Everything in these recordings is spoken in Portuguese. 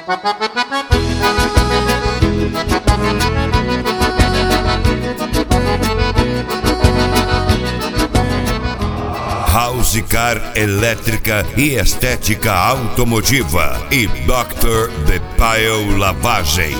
House Car Elétrica e Estética Automotiva e Dr. The Pile Lavagem.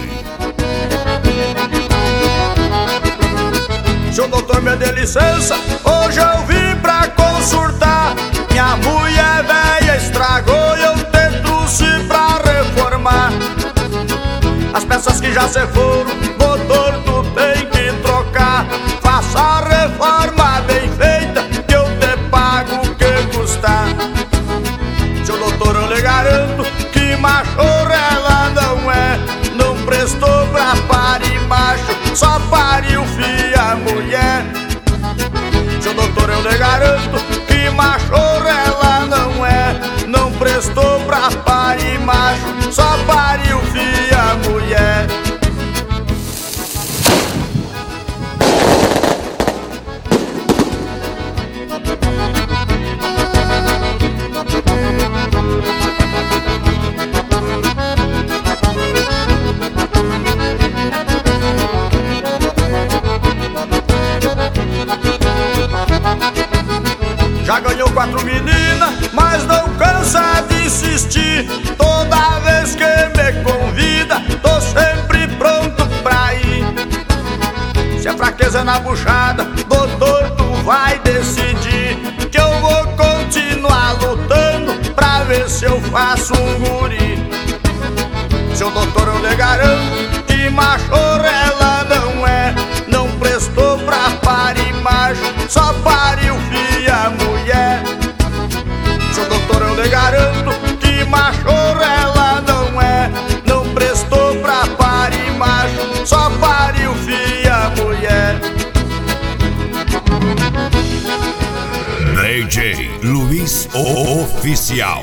Seu doutor, me dê licença, hoje eu vim pra consultar. Minha mulher velha estragou e eu te trouxe pra reformar. As peças que já se foram, motor tu tem que trocar. Faça a reforma bem feita que eu te pago o que custar. Seu doutor, eu lhe garanto que machorra ela não é. Não prestou pra parir macho, só pariu filha mulher. Seu doutor, eu lhe garanto que machorra ela não é. Não prestou pra parir macho, só pariu filha mulher. Já ganhou 4 meninas, mas não cansa de insistir. Toda vez que me convida, tô sempre pronto pra ir. Se a fraqueza é na buchada, doutor, tu vai decidir. Que eu vou continuar lutando pra ver se eu faço um guri. Seu doutor, eu lhe garanto que machorra ela não é. Não prestou pra parir macho, só pariu filha mulher. Seu doutor, eu lhe garanto que machorra ela não é. Não prestou pra parir macho, só pariu filha mulher. DJ Luiz Oficial.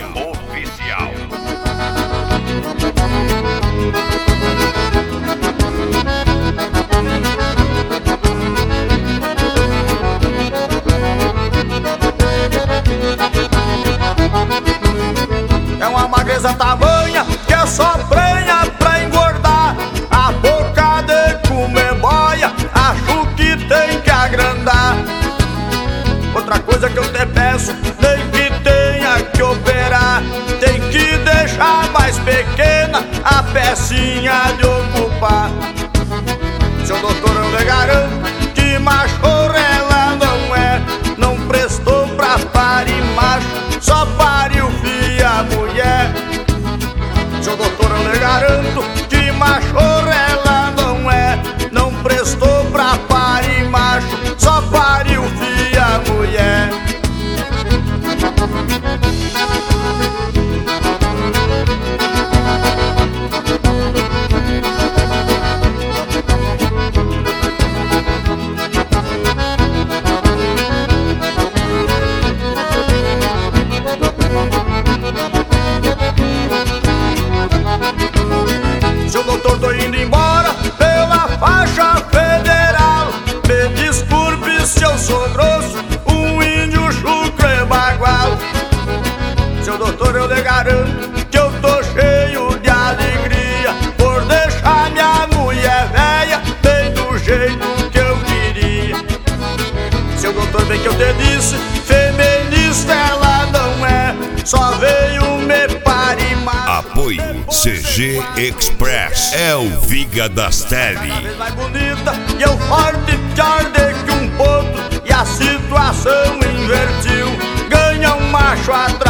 É uma magreza tamanha que é só prenha pra engordar. A boca de comer boia, acho que tem que agrandar. Outra coisa que eu te peço, nem que tenha que operar, tem que deixar mais pequena a pecinha de ocupar. Seu doutor, eu lhe garanto que machorra ela não é. Não prestou pra parir macho, só pariu filha mulher. Seu doutor, eu lhe garanto que machorra ela não é. Não prestou pra parir macho, só pariu filha mulher. Seu doutor, tô indo embora pela faixa federal. Me desculpe se eu sou grosso, um índio chucro e bagual. Seu doutor, eu lhe garanto que eu tô cheio de alegria por deixar minha mulher velha bem do jeito que eu queria. Seu doutor, bem que eu te disse, feminista ela não é. Só veio me parir mais. Apoio CG Express. É o Viga das Tele. Mais bonita e eu forte, pior de que um potro. E a situação invertiu. Ganha um macho atrás